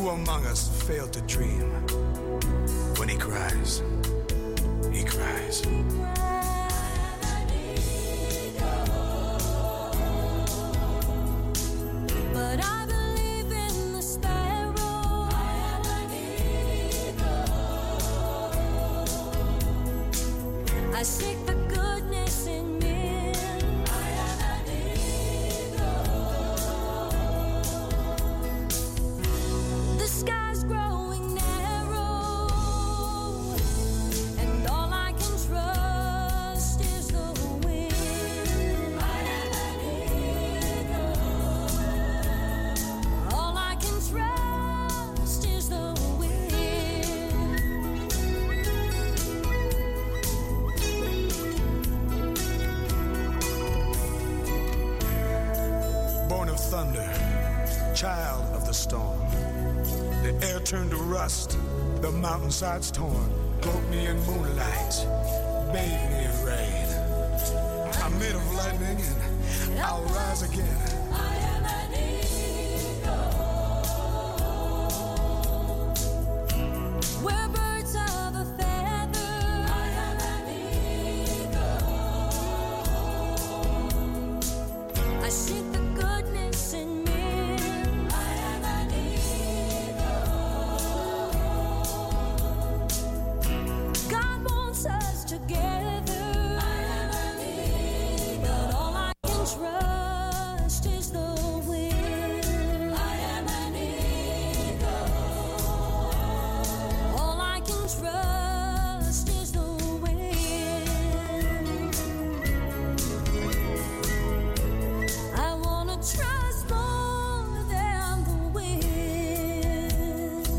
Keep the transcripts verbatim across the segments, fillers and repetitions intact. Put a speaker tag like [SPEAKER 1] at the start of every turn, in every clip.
[SPEAKER 1] Who among us failed to dream? When he cries, he cries.
[SPEAKER 2] But I believe in the sparrow. I am an eagle. I seek the goodness in men. I am an eagle. The sky's growing narrow, and all I can trust is the wind. I am an eagle. All I can trust is the
[SPEAKER 1] wind. Born of thunder, child of the storm. The air turned to rust, the mountainsides torn. Cloak me in moonlight, bathe me in rain. I'm made of lightning and I'll rise again.
[SPEAKER 2] I am an eagle. We're birds of a feather. I am an eagle. I seek the goodness in men. I am an eagle. God wants us together. I am an eagle. But all I can trust is the wind. I am an eagle. All I can trust is the wind. I wanna trust more than the wind.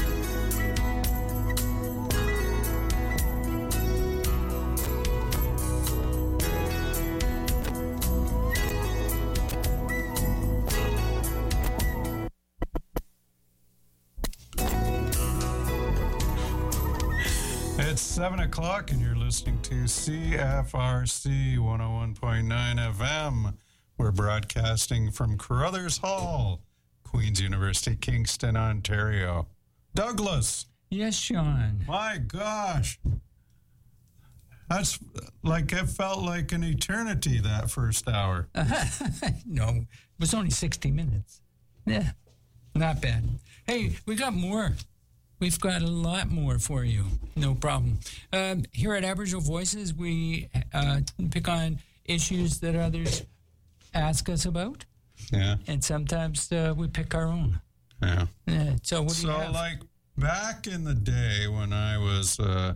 [SPEAKER 3] It's seven o'clock and you're listening to C F R C one oh one point nine F M. We're broadcasting from Carruthers Hall, Queen's University, Kingston, Ontario. Douglas,
[SPEAKER 4] Yes, Sean.
[SPEAKER 3] my gosh. That's like, it felt like an eternity, that first hour.
[SPEAKER 4] No, it was only sixty minutes. Yeah, not bad. Hey, we got more. We've got a lot more for you. No problem. Um, here at Aboriginal Voices, we uh, pick on issues that others ask us about,
[SPEAKER 3] Yeah,
[SPEAKER 4] and sometimes uh, we pick our own.
[SPEAKER 3] yeah.
[SPEAKER 4] Uh, so what do
[SPEAKER 3] So,
[SPEAKER 4] you have?
[SPEAKER 3] like, back in the day when I was, uh,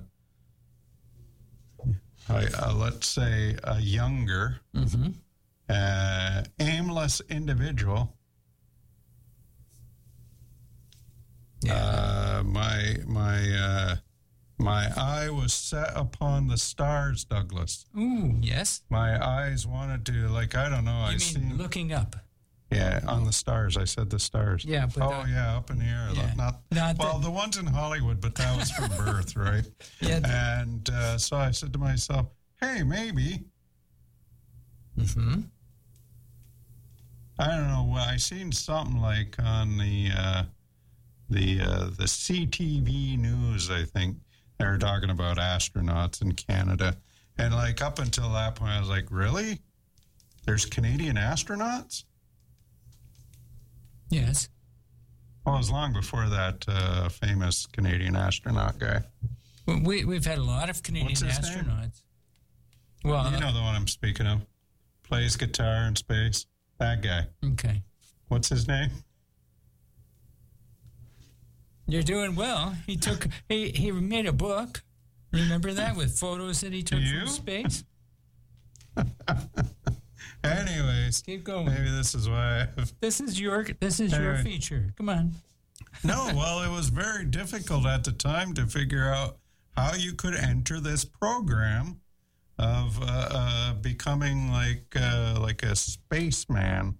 [SPEAKER 3] I, uh, let's say, a younger,
[SPEAKER 4] Mm-hmm.
[SPEAKER 3] uh, aimless individual,
[SPEAKER 4] Yeah.
[SPEAKER 3] uh, my my uh, my eye was set upon the stars, Douglas.
[SPEAKER 4] Ooh, yes.
[SPEAKER 3] My eyes wanted to, like, I don't know.
[SPEAKER 4] You
[SPEAKER 3] I
[SPEAKER 4] mean
[SPEAKER 3] seen,
[SPEAKER 4] looking up?
[SPEAKER 3] yeah, on the stars. I said the stars.
[SPEAKER 4] Yeah, but
[SPEAKER 3] oh
[SPEAKER 4] that-
[SPEAKER 3] yeah, up in the air.
[SPEAKER 4] Yeah.
[SPEAKER 3] Not,
[SPEAKER 4] Not
[SPEAKER 3] well,
[SPEAKER 4] the-
[SPEAKER 3] the ones in Hollywood, but that was from birth, right?
[SPEAKER 4] Yeah.
[SPEAKER 3] And uh, so I said to myself, hey, maybe.
[SPEAKER 4] Mm-hmm.
[SPEAKER 3] I don't know. Well, I seen something like on the uh, the uh, the C T V news. I think they were talking about astronauts in Canada, and like up until that point, I was like, really? There's Canadian astronauts?
[SPEAKER 4] Yes.
[SPEAKER 3] Well, it was long before that uh, famous Canadian astronaut guy.
[SPEAKER 4] Well, we we've had a lot of Canadian
[SPEAKER 3] What's his name?
[SPEAKER 4] astronauts. Well,
[SPEAKER 3] You know the one I'm speaking of. Plays guitar in space. That guy.
[SPEAKER 4] okay.
[SPEAKER 3] What's his name?
[SPEAKER 4] You're doing well. He took he he made a book. Remember that with photos that he took
[SPEAKER 3] You?
[SPEAKER 4] from space?
[SPEAKER 3] Anyways,
[SPEAKER 4] Keep going.
[SPEAKER 3] maybe this is why I have...
[SPEAKER 4] This is your this is your
[SPEAKER 3] Anyway.
[SPEAKER 4] feature. Come on.
[SPEAKER 3] No, well, it was very difficult at the time to figure out how you could enter this program of uh, uh, becoming like uh, like a spaceman,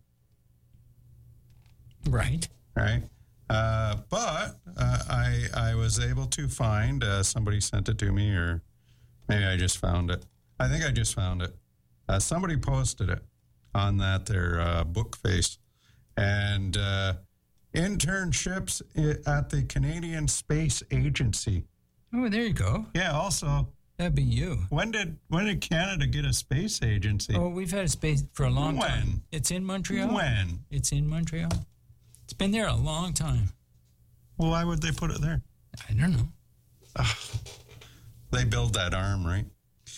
[SPEAKER 4] Right.
[SPEAKER 3] right? Uh, but uh, I I was able to find uh, somebody sent it to me, or maybe I just found it. I think I just found it. Uh, somebody posted it on that their uh, book face, and uh, internships i- at the Canadian Space Agency.
[SPEAKER 4] Oh, there you go.
[SPEAKER 3] Yeah, also,
[SPEAKER 4] That'd be you.
[SPEAKER 3] when did when did Canada get a space agency?
[SPEAKER 4] Oh, we've had a space for a long
[SPEAKER 3] When?
[SPEAKER 4] time. It's in Montreal.
[SPEAKER 3] When?
[SPEAKER 4] It's in Montreal. It's been there a long time.
[SPEAKER 3] Well, why would they put it there?
[SPEAKER 4] I don't know.
[SPEAKER 3] They build that arm, right?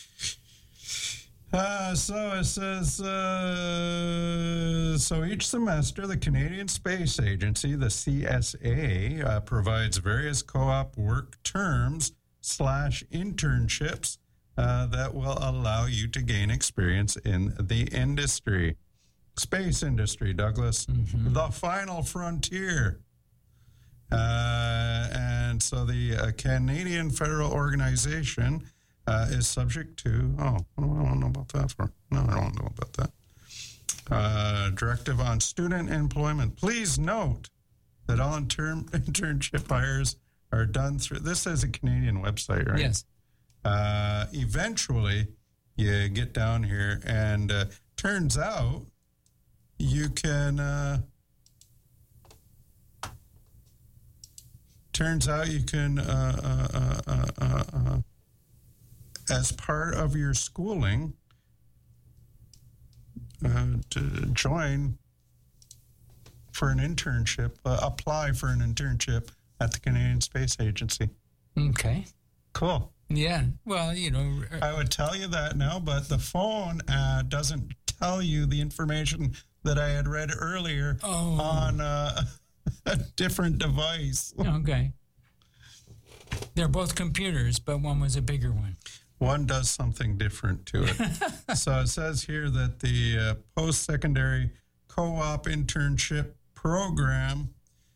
[SPEAKER 3] Uh, so it says, uh, so each semester, the Canadian Space Agency, the C S A, uh, provides various co-op work terms slash internships uh, that will allow you to gain experience in the industry. Space industry, Douglas, the final frontier. Uh, and so the uh, Canadian Federal Organization uh, is subject to, oh, what do I want to know about that for? No, I don't want to know about that. Uh, directive on student employment. Please note that all intern- internship hires are done through, this is a Canadian website, right?
[SPEAKER 4] Yes.
[SPEAKER 3] Uh, eventually, you get down here, and uh, turns out you can... Uh, Turns out you can, uh, uh, uh, uh, uh, uh, as part of your schooling, uh, to join for an internship, uh, apply for an internship at the Canadian Space Agency.
[SPEAKER 4] Okay.
[SPEAKER 3] Cool.
[SPEAKER 4] Yeah. Well, you know. uh,
[SPEAKER 3] I would tell you that now, but the phone uh, doesn't tell you the information that I had read earlier
[SPEAKER 4] Oh.
[SPEAKER 3] on uh, a different device.
[SPEAKER 4] Okay. They're both computers, but one was a bigger one.
[SPEAKER 3] One does something different to it. So it says here that the uh, post-secondary co-op internship program,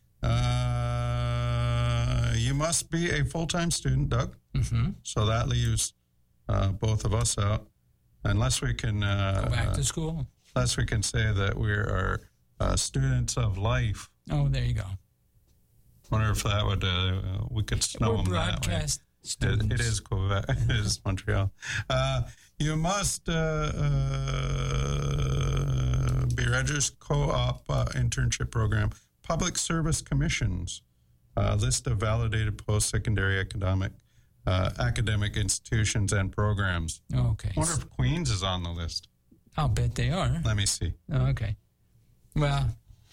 [SPEAKER 3] uh, you must be a full-time student, Doug.
[SPEAKER 4] Mm-hmm.
[SPEAKER 3] So that leaves uh, both of us out, unless we can uh,
[SPEAKER 4] Go back to school.
[SPEAKER 3] unless we can say that we are uh, students of life.
[SPEAKER 4] Oh, there you go.
[SPEAKER 3] Wonder if that would uh, we could snow
[SPEAKER 4] We're
[SPEAKER 3] them that way.
[SPEAKER 4] broadcast
[SPEAKER 3] It,
[SPEAKER 4] students.
[SPEAKER 3] it is Quebec. It is Montreal. Uh, you must uh, uh, be registered co-op uh, internship program, public service commissions, uh, list of validated post-secondary academic uh, academic institutions and programs.
[SPEAKER 4] Okay.
[SPEAKER 3] I wonder if Queens is on the list.
[SPEAKER 4] I'll bet they are.
[SPEAKER 3] Let me see.
[SPEAKER 4] Okay. Well,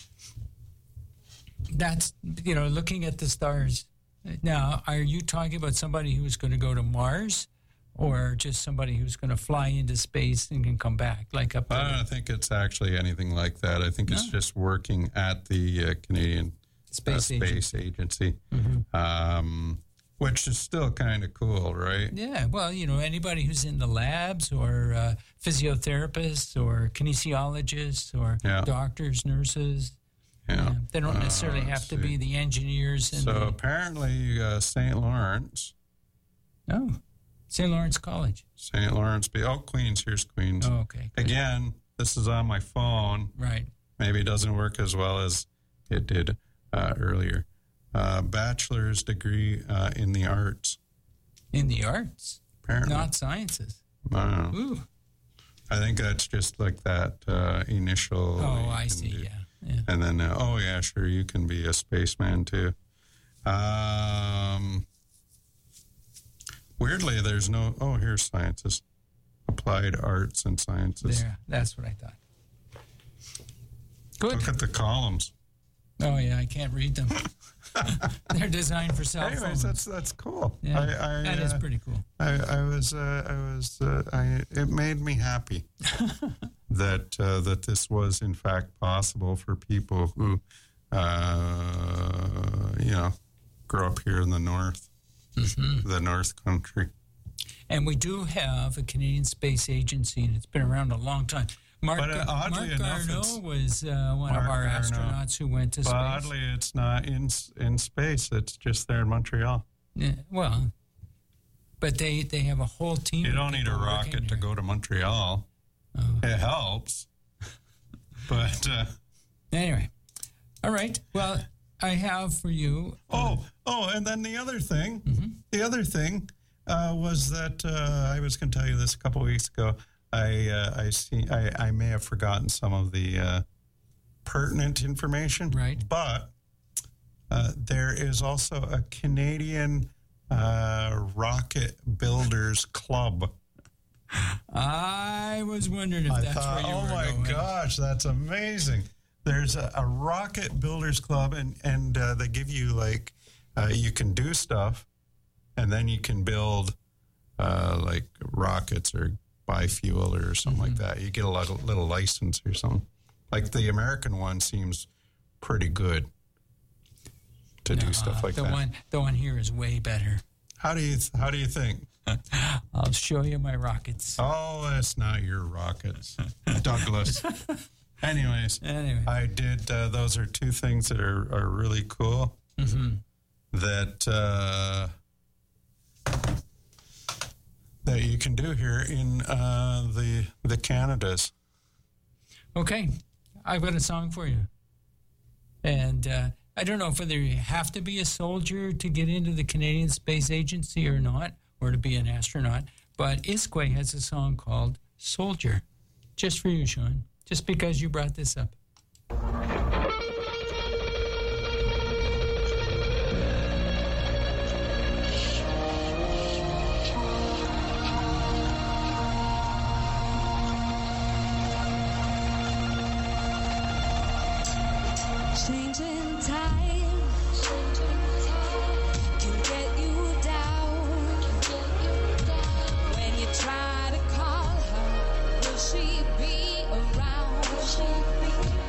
[SPEAKER 4] that's, you know, looking at the stars. Now, are you talking about somebody who's going to go to Mars or just somebody who's going to fly into space and can come back? Like up
[SPEAKER 3] I
[SPEAKER 4] to
[SPEAKER 3] don't think it's actually anything like that. I think it's
[SPEAKER 4] No?
[SPEAKER 3] just working at the uh, Canadian
[SPEAKER 4] Space
[SPEAKER 3] uh, Space Agency,
[SPEAKER 4] Mm-hmm.
[SPEAKER 3] um, which is still kind of cool, right?
[SPEAKER 4] Yeah, well, you know, anybody who's in the labs or uh, physiotherapists or kinesiologists or
[SPEAKER 3] Yeah.
[SPEAKER 4] doctors, nurses.
[SPEAKER 3] Yeah.
[SPEAKER 4] Yeah, they don't
[SPEAKER 3] Uh,
[SPEAKER 4] necessarily have
[SPEAKER 3] let's
[SPEAKER 4] to
[SPEAKER 3] see.
[SPEAKER 4] be the engineers. And
[SPEAKER 3] So
[SPEAKER 4] the,
[SPEAKER 3] apparently, uh, Saint Lawrence,
[SPEAKER 4] oh, Saint Lawrence College.
[SPEAKER 3] Saint Lawrence, be oh Queens. Here's Queens.
[SPEAKER 4] Oh, okay. good.
[SPEAKER 3] Again, this is on my phone.
[SPEAKER 4] Right.
[SPEAKER 3] Maybe it doesn't work as well as it did uh, earlier. Uh, bachelor's degree uh, in the arts.
[SPEAKER 4] In the arts,
[SPEAKER 3] Apparently,
[SPEAKER 4] not sciences.
[SPEAKER 3] I don't know.
[SPEAKER 4] Ooh.
[SPEAKER 3] I think that's just like that uh, initial.
[SPEAKER 4] Oh,
[SPEAKER 3] you
[SPEAKER 4] I
[SPEAKER 3] can
[SPEAKER 4] see.
[SPEAKER 3] do.
[SPEAKER 4] Yeah. Yeah.
[SPEAKER 3] And then, uh, oh yeah, sure, you can be a spaceman too. Um, weirdly, there's no. Oh, here's sciences, applied arts and sciences.
[SPEAKER 4] There. That's what I thought. Good.
[SPEAKER 3] Look at the columns.
[SPEAKER 4] Oh, yeah. I can't read them. They're designed for cell
[SPEAKER 3] Anyways,
[SPEAKER 4] phones.
[SPEAKER 3] that's that's cool.
[SPEAKER 4] Yeah.
[SPEAKER 3] I, I,
[SPEAKER 4] that is
[SPEAKER 3] uh,
[SPEAKER 4] pretty cool.
[SPEAKER 3] I, I was, uh, I was, uh, I. It made me happy that uh, that this was in fact possible for people who, uh, you know, grow up here in the north,
[SPEAKER 4] Mm-hmm.
[SPEAKER 3] the North Country.
[SPEAKER 4] And we do have a Canadian Space Agency, and it's been around a long time. Mark,
[SPEAKER 3] But, uh,
[SPEAKER 4] Gar-
[SPEAKER 3] oddly
[SPEAKER 4] Mark
[SPEAKER 3] enough,
[SPEAKER 4] Garneau
[SPEAKER 3] it's-
[SPEAKER 4] was uh, one
[SPEAKER 3] Mark
[SPEAKER 4] of our
[SPEAKER 3] Garneau.
[SPEAKER 4] astronauts who went to
[SPEAKER 3] But
[SPEAKER 4] space.
[SPEAKER 3] oddly, it's not in in space. It's just there in Montreal.
[SPEAKER 4] Yeah, well, but they, they have a whole team.
[SPEAKER 3] You
[SPEAKER 4] of
[SPEAKER 3] don't need a
[SPEAKER 4] people working
[SPEAKER 3] rocket to
[SPEAKER 4] there.
[SPEAKER 3] go to Montreal.
[SPEAKER 4] Oh.
[SPEAKER 3] It helps, but uh,
[SPEAKER 4] Anyway, all right. Well, I have for you.
[SPEAKER 3] oh, oh, and then the other thing,
[SPEAKER 4] Mm-hmm.
[SPEAKER 3] the other thing uh, was that uh, I was going to tell you this a couple of weeks ago. I uh, I see I, I may have forgotten some of the uh, pertinent information,
[SPEAKER 4] Right.
[SPEAKER 3] But uh, there is also a Canadian uh, Rocket Builders Club.
[SPEAKER 4] I was wondering if
[SPEAKER 3] I
[SPEAKER 4] that's
[SPEAKER 3] thought,
[SPEAKER 4] where you
[SPEAKER 3] oh
[SPEAKER 4] were
[SPEAKER 3] my
[SPEAKER 4] going.
[SPEAKER 3] gosh, that's amazing. There's a, a Rocket Builders Club, and, and uh, they give you, like, uh, you can do stuff, and then you can build, uh, like, rockets or buy fuel or something
[SPEAKER 4] Mm-hmm.
[SPEAKER 3] like that. You get a little, little license or something. Like, the American one seems pretty good to do stuff like
[SPEAKER 4] the
[SPEAKER 3] that.
[SPEAKER 4] One, the one here is way better.
[SPEAKER 3] How do you How do you think?
[SPEAKER 4] I'll show you my rockets.
[SPEAKER 3] Oh, that's not your rockets, Douglas. Anyways,
[SPEAKER 4] Anyway.
[SPEAKER 3] I did. Uh, those are two things that are, are really cool.
[SPEAKER 4] Mm-hmm.
[SPEAKER 3] That uh, that you can do here in uh, the the Canadas.
[SPEAKER 4] Okay, I've got a song for you. And uh, I don't know whether you have to be a soldier to get into the Canadian Space Agency or not, or to be an astronaut, but Iskway has a song called Soldier. Just for you, Sean, just because you brought this up.
[SPEAKER 2] Changing times can get you down. When you try to call her, will she be around?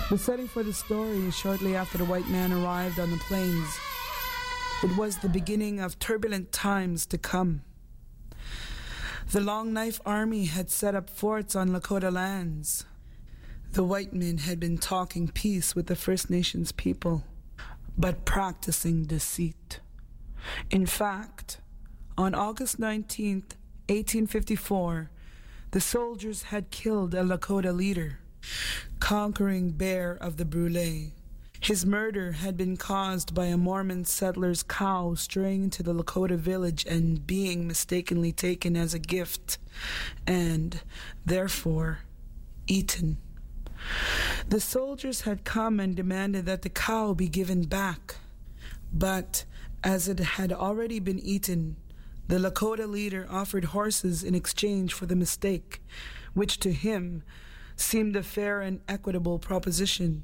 [SPEAKER 5] The setting for the story is shortly after the white man arrived on the plains. It was the beginning of turbulent times to come. The Long Knife Army had set up forts on Lakota lands. The white men had been talking peace with the First Nations people, but practicing deceit. In fact, on August nineteenth, eighteen fifty-four, the soldiers had killed a Lakota leader, Conquering Bear of the Brule. His murder had been caused by a Mormon settler's cow straying into the Lakota village and being mistakenly taken as a gift, and, therefore, eaten. The soldiers had come and demanded that the cow be given back, but as it had already been eaten, the Lakota leader offered horses in exchange for the mistake, which to him seemed a fair and equitable proposition.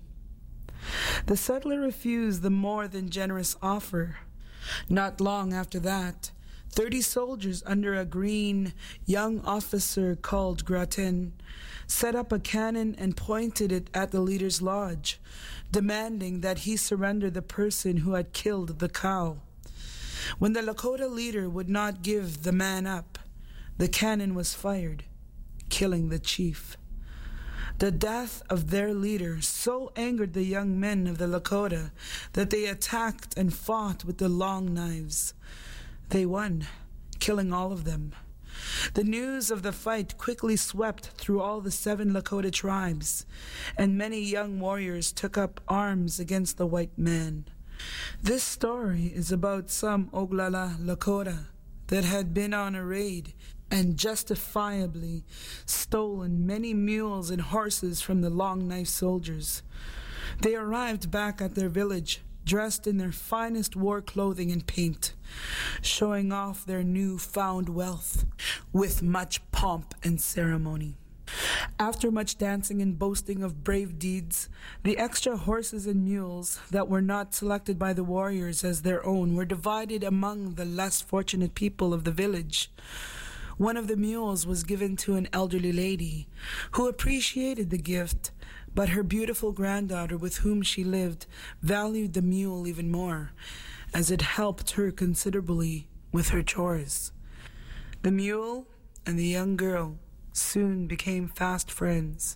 [SPEAKER 5] The settler refused the more than generous offer. Not long after that, thirty soldiers under a green young officer called Gratin set up a cannon and pointed it at the leader's lodge, demanding that he surrender the person who had killed the cow. When the Lakota leader would not give the man up, the cannon was fired, killing the chief. The death of their leader so angered the young men of the Lakota that they attacked and fought with the long knives. They won, killing all of them. The news of the fight quickly swept through all the seven Lakota tribes, and many young warriors took up arms against the white man. This story is about some Oglala Lakota that had been on a raid and justifiably stolen many mules and horses from the Long Knife soldiers. They arrived back at their village, dressed in their finest war clothing and paint, showing off their new-found wealth with much pomp and ceremony. After much dancing and boasting of brave deeds, the extra horses and mules that were not selected by the warriors as their own were divided among the less fortunate people of the village. One of the mules was given to an elderly lady who appreciated the gift, but her beautiful granddaughter with whom she lived valued the mule even more, as it helped her considerably with her chores. The mule and the young girl soon became fast friends.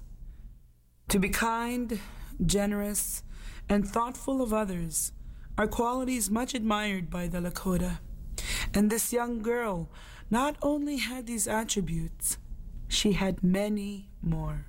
[SPEAKER 5] To be kind, generous, and thoughtful of others are qualities much admired by the Lakota, and this young girl not only had these attributes, she had many more.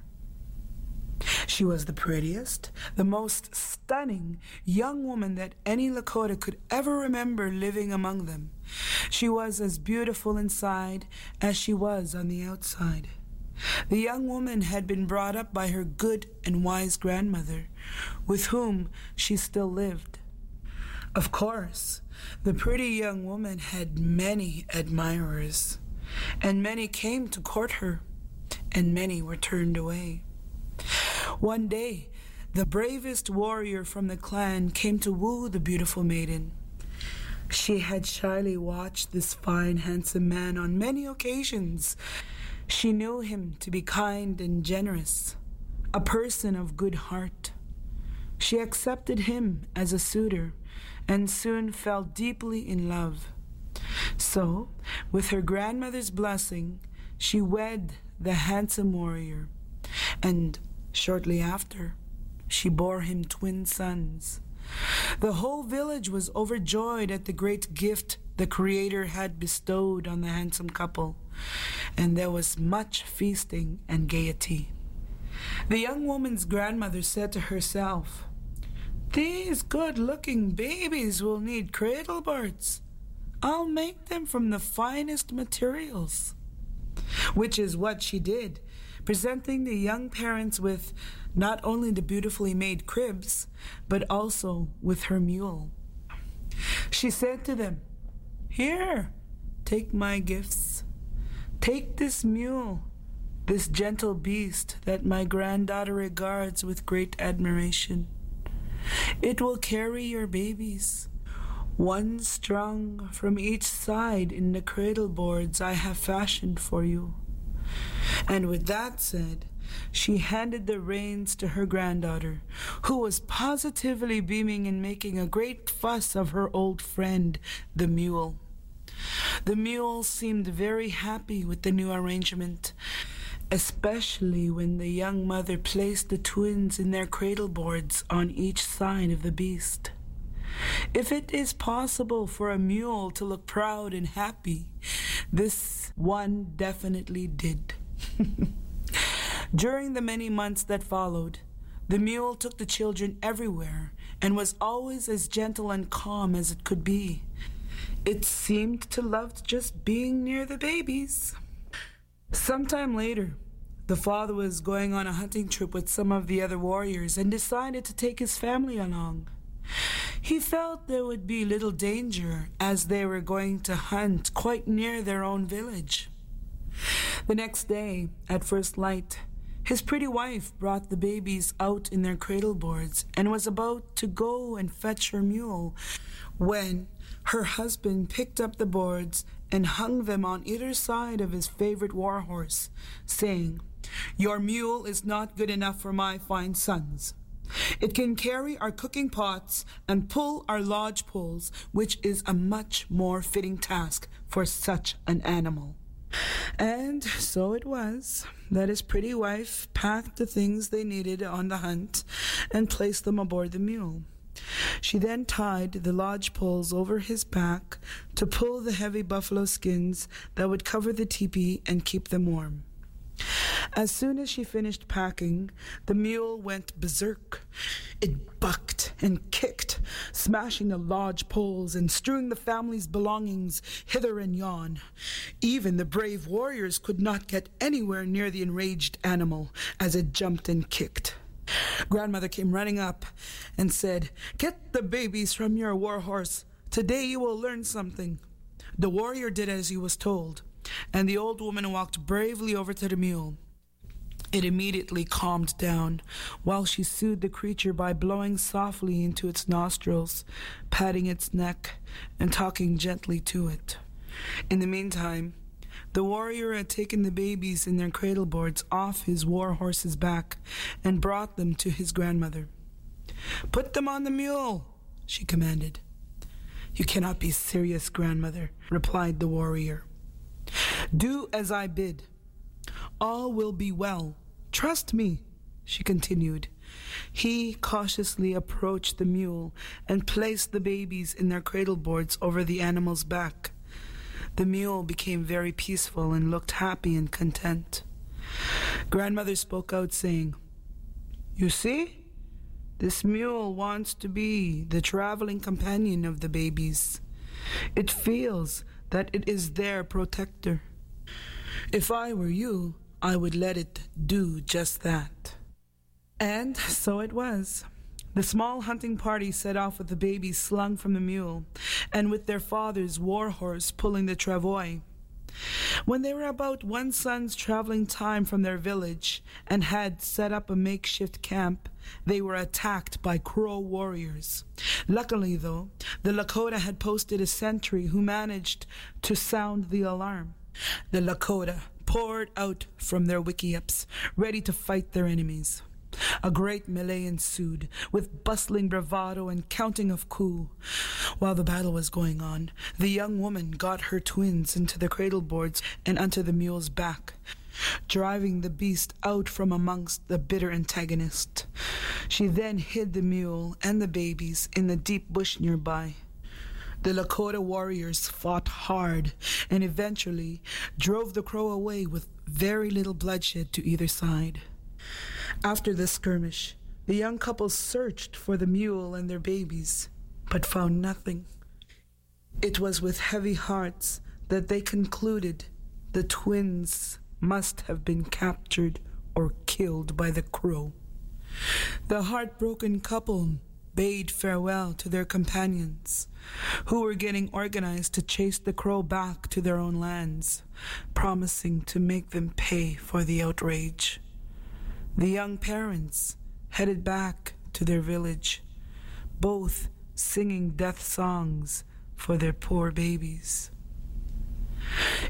[SPEAKER 5] She was the prettiest, the most stunning young woman that any Lakota could ever remember living among them. She was as beautiful inside as she was on the outside. The young woman had been brought up by her good and wise grandmother, with whom she still lived. Of course, the pretty young woman had many admirers, and many came to court her, and many were turned away. One day, the bravest warrior from the clan came to woo the beautiful maiden. She had shyly watched this fine, handsome man on many occasions. She knew him to be kind and generous, a person of good heart. She accepted him as a suitor and soon fell deeply in love. So, with her grandmother's blessing, she wed the handsome warrior, and shortly after, she bore him twin sons. The whole village was overjoyed at the great gift the Creator had bestowed on the handsome couple, and there was much feasting and gaiety. The young woman's grandmother said to herself, "These good-looking babies will need cradle birds. I'll make them from the finest materials." Which is what she did, presenting the young parents with not only the beautifully made cribs, but also with her mule. She said to them, "Here, take my gifts. Take this mule, this gentle beast that my granddaughter regards with great admiration. It will carry your babies, one strung from each side in the cradle boards I have fashioned for you." And with that said, she handed the reins to her granddaughter, who was positively beaming and making a great fuss of her old friend, the mule. The mule seemed very happy with the new arrangement, especially when the young mother placed the twins in their cradle boards on each side of the beast. If it is possible for a mule to look proud and happy, this one definitely did. During the many months that followed, the mule took the children everywhere and was always as gentle and calm as it could be. It seemed to love just being near the babies. Sometime later, the father was going on a hunting trip with some of the other warriors and decided to take his family along. He felt there would be little danger as they were going to hunt quite near their own village. The next day, at first light, his pretty wife brought the babies out in their cradle boards and was about to go and fetch her mule when her husband picked up the boards and hung them on either side of his favorite war horse, saying, "Your mule is not good enough for my fine sons. It can carry our cooking pots and pull our lodge poles, which is a much more fitting task for such an animal." And so it was that his pretty wife packed the things they needed on the hunt and placed them aboard the mule. She then tied the lodge poles over his back to pull the heavy buffalo skins that would cover the teepee and keep them warm. As soon as she finished packing, the mule went berserk. It bucked and kicked, smashing the lodge poles and strewing the family's belongings hither and yon. Even the brave warriors could not get anywhere near the enraged animal as it jumped and kicked. Grandmother came running up and said, "Get the babies from your war horse. Today you will learn something." The warrior did as he was told, and the old woman walked bravely over to the mule. It immediately calmed down, while she soothed the creature by blowing softly into its nostrils, patting its neck, and talking gently to it. In the meantime, the warrior had taken the babies in their cradle boards off his war horse's back and brought them to his grandmother. "Put them on the mule," she commanded. "You cannot be serious, grandmother," replied the warrior. "Do as I bid. All will be well. Trust me," she continued. He cautiously approached the mule and placed the babies in their cradle boards over the animal's back. The mule became very peaceful and looked happy and content. Grandmother spoke out, saying, "You see, this mule wants to be the traveling companion of the babies. It feels that it is their protector. If I were you, I would let it do just that." And so it was. The small hunting party set off with the babies slung from the mule, and with their father's war horse pulling the travois. When they were about one sun's traveling time from their village and had set up a makeshift camp, they were attacked by Crow warriors. Luckily, though, the Lakota had posted a sentry who managed to sound the alarm. The Lakota poured out from their wickiups, ready to fight their enemies. A great melee ensued, with bustling bravado and counting of coup. While the battle was going on, the young woman got her twins into the cradle boards and onto the mule's back, driving the beast out from amongst the bitter antagonist. She then hid the mule and the babies in the deep bush nearby. The Lakota warriors fought hard and eventually drove the Crow away with very little bloodshed to either side. After the skirmish, the young couple searched for the mule and their babies, but found nothing. It was with heavy hearts that they concluded the twins must have been captured or killed by the Crow. The heartbroken couple bade farewell to their companions, who were getting organized to chase the Crow back to their own lands, promising to make them pay for the outrage. The young parents headed back to their village, both singing death songs for their poor babies.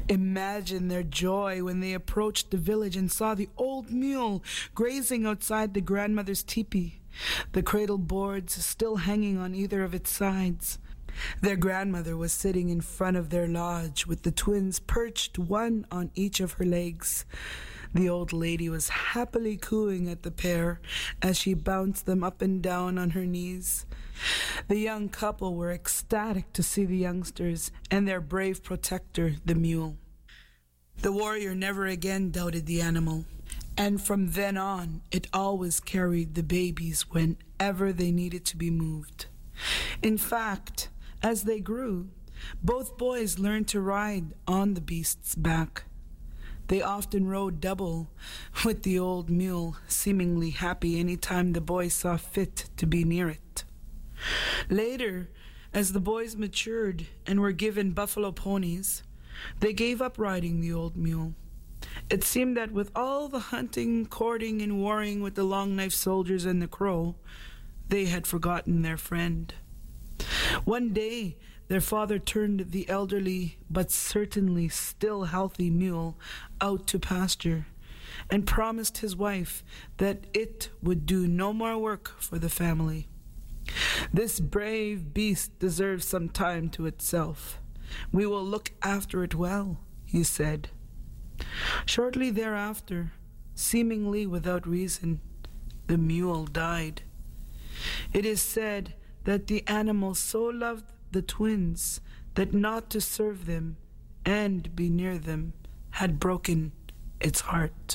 [SPEAKER 5] Imagine their joy when they approached the village and saw the old mule grazing outside the grandmother's teepee, the cradle boards still hanging on either of its sides. Their grandmother was sitting in front of their lodge with the twins perched one on each of her legs. The old lady was happily cooing at the pair as she bounced them up and down on her knees. The young couple were ecstatic to see the youngsters and their brave protector, the mule. The warrior never again doubted the animal, and from then on, it always carried the babies whenever they needed to be moved. In fact, as they grew, both boys learned to ride on the beast's back. They often rode double, with the old mule seemingly happy any time the boys saw fit to be near it. Later, as the boys matured and were given buffalo ponies, they gave up riding the old mule. It seemed that with all the hunting, courting, and warring with the Long Knife soldiers and the Crow, they had forgotten their friend. One day, their father turned the elderly but certainly still healthy mule out to pasture and promised his wife that it would do no more work for the family. This brave beast deserves some time to itself. We will look after it well, he said. Shortly thereafter, seemingly without reason, the mule died. It is said that the animal so loved the twins that not to serve them and be near them had broken its heart.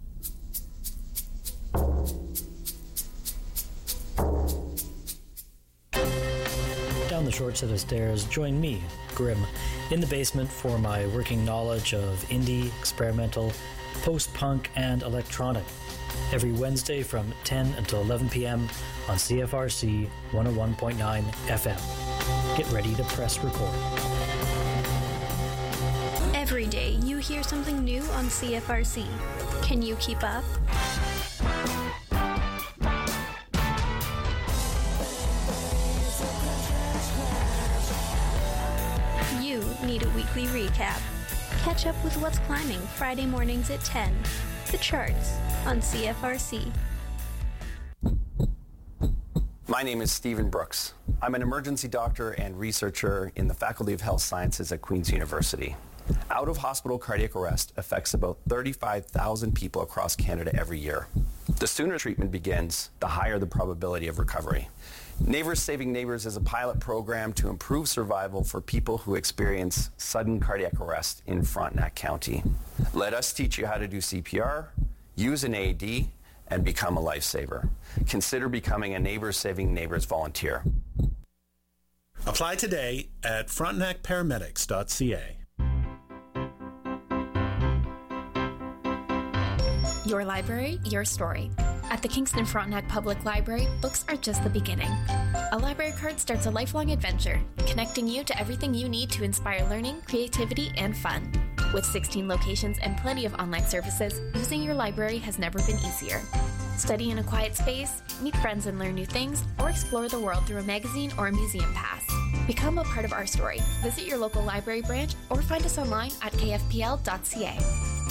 [SPEAKER 6] Down the short set of stairs, join me, Grim, in the basement for my working knowledge of indie, experimental, post-punk, and electronic. Every Wednesday from ten until eleven p.m. on C F R C one oh one point nine F M. Get ready to press record.
[SPEAKER 7] Every day you hear something new on C F R C. Can you keep up? You need a weekly recap. Catch up with what's climbing Friday mornings at ten. The Charts on C F R C.
[SPEAKER 8] My name is Stephen Brooks. I'm an emergency doctor and researcher in the Faculty of Health Sciences at Queen's University. Out-of-hospital cardiac arrest affects about thirty-five thousand people across Canada every year. The sooner treatment begins, the higher the probability of recovery. Neighbors Saving Neighbors is a pilot program to improve survival for people who experience sudden cardiac arrest in Frontenac County. Let us teach you how to do C P R, use an A E D, and become a lifesaver. Consider becoming a Neighbors Saving Neighbors volunteer.
[SPEAKER 9] Apply today at frontenac paramedics dot c a.
[SPEAKER 10] Your library, your story. At the Kingston Frontenac Public Library, books are just the beginning. A library card starts a lifelong adventure, connecting you to everything you need to inspire learning, creativity, and fun. With sixteen locations and plenty of online services, using your library has never been easier. Study in a quiet space, meet friends and learn new things, or explore the world through a magazine or a museum pass. Become a part of our story. Visit your local library branch or find us online at k f p l dot c a.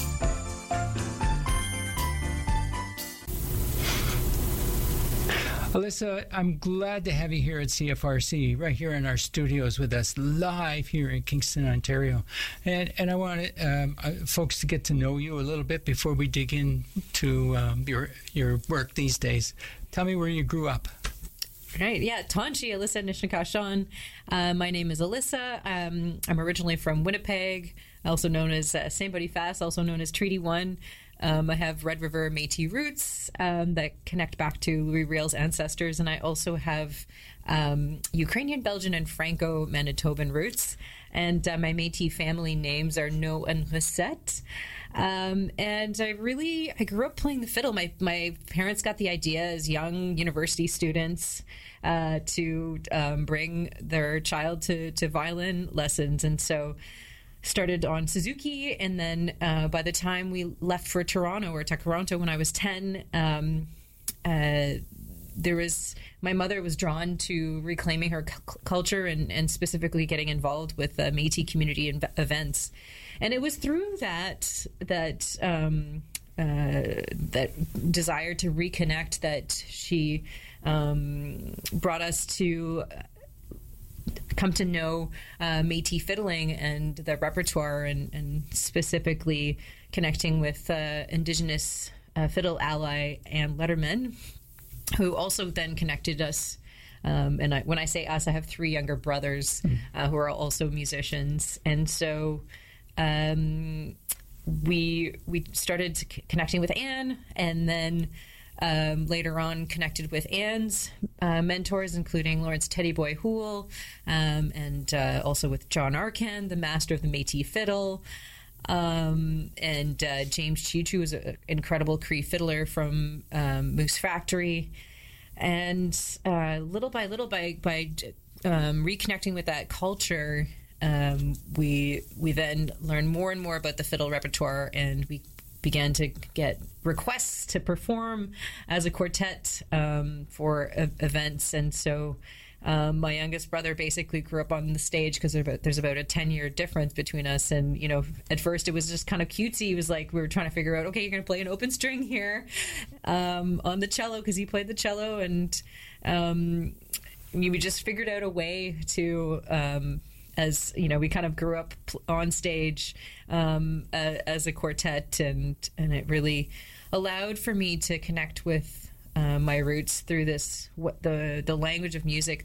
[SPEAKER 4] Alyssa, I'm glad to have you here at C F R C, right here in our studios with us, live here in Kingston, Ontario. And and I want um, uh, folks to get to know you a little bit before we dig into um, your your work these days. Tell me where you grew up.
[SPEAKER 11] Right, yeah, Tonchi, Alyssa Nishnakashan. Uh, my name is Alyssa. Um, I'm originally from Winnipeg, also known as uh, Saint Boniface, also known as Treaty One. Um, I have Red River Métis roots um, that connect back to Louis Riel's ancestors, and I also have um, Ukrainian, Belgian, and Franco-Manitoban roots. And uh, my Métis family names are No and Recette. Um, and I really, I grew up playing the fiddle. My my parents got the idea as young university students uh, to um, bring their child to, to violin lessons, and so started on Suzuki, and then uh, by the time we left for Toronto or Toronto when I was ten, um, uh, there was my mother was drawn to reclaiming her c- culture and, and specifically getting involved with uh, Métis community inv- events, and it was through that that um, uh, that desire to reconnect that she um, brought us to come to know uh, Métis fiddling and the repertoire, and, and specifically connecting with uh, Indigenous uh, fiddle ally Anne Letterman, who also then connected us. Um, and I, when I say us, I have three younger brothers uh, who are also musicians, and so um, we we started c- connecting with Anne, and then. Um, later on, connected with Anne's uh, mentors, including Lawrence Teddy Boy Houle, um, and uh, also with John Arcan, the master of the Métis fiddle, um, and uh, James Cheech, who was an incredible Cree fiddler from um, Moose Factory. And uh, little by little, by by um, reconnecting with that culture, um, we we then learned more and more about the fiddle repertoire, and we began to get requests to perform as a quartet um, for uh, events. And so um, my youngest brother basically grew up on the stage because there's about a ten-year difference between us. And, you know, at first it was just kind of cutesy. It was like we were trying to figure out, okay, you're going to play an open string here um, on the cello, because he played the cello. And um, we just figured out a way to... Um, As you know, we kind of grew up on stage um, uh, as a quartet, and and it really allowed for me to connect with uh, my roots through this what the the language of music.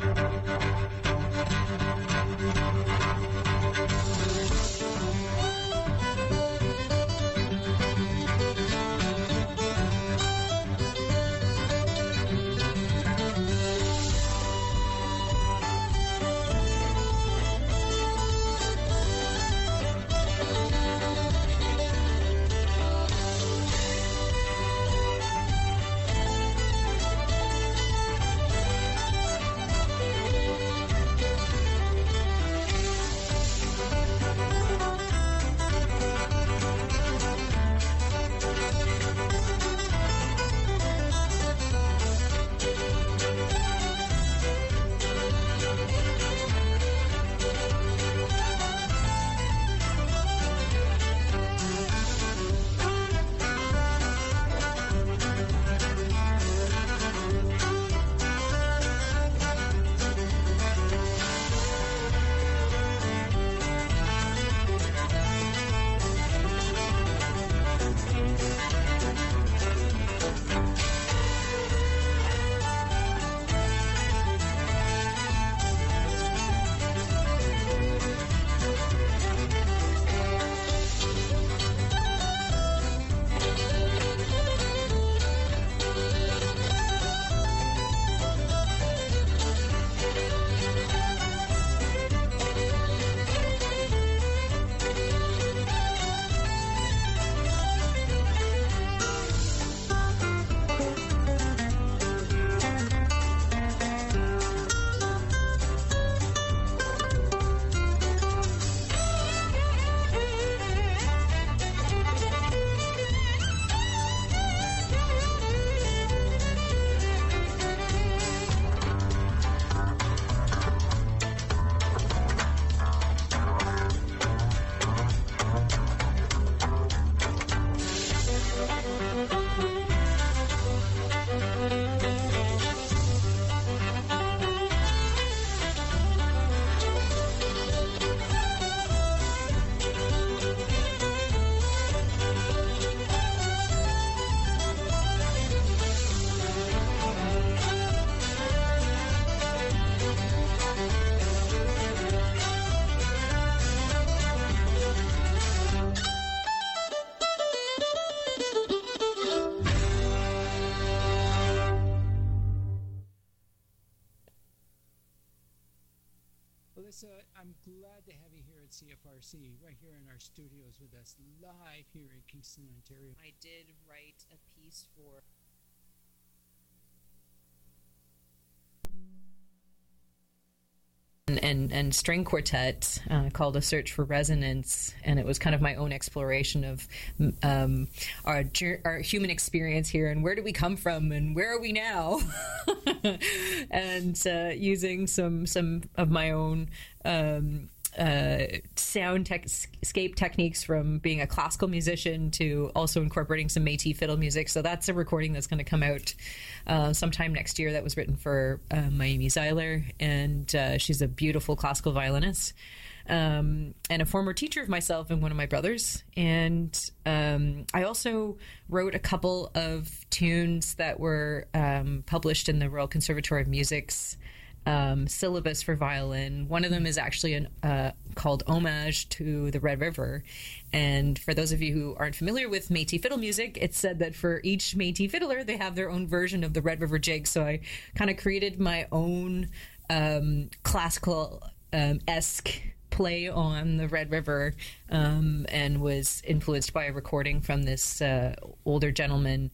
[SPEAKER 4] Alyssa, I'm glad to have you here at C F R C, right here in our studios with us, live here in Kingston, Ontario.
[SPEAKER 11] I did write a piece for... and and string quartet uh, called A Search for Resonance, and it was kind of my own exploration of um, our our human experience here, and where do we come from, and where are we now, and uh, using some some of my own Um, uh, sound tech, escape techniques from being a classical musician to also incorporating some Métis fiddle music. So that's a recording that's going to come out uh, sometime next year. That was written for uh, Miami Zeiler, and uh, she's a beautiful classical violinist um, and a former teacher of myself and one of my brothers. And um, I also wrote a couple of tunes that were um, published in the Royal Conservatory of Music's Um, syllabus for violin. One of them is actually an, uh, called Homage to the Red River. And for those of you who aren't familiar with Métis fiddle music, it's said that for each Métis fiddler, they have their own version of the Red River jig. So I kind of created my own um, classical um, esque play on the Red River um, and was influenced by a recording from this uh, older gentleman,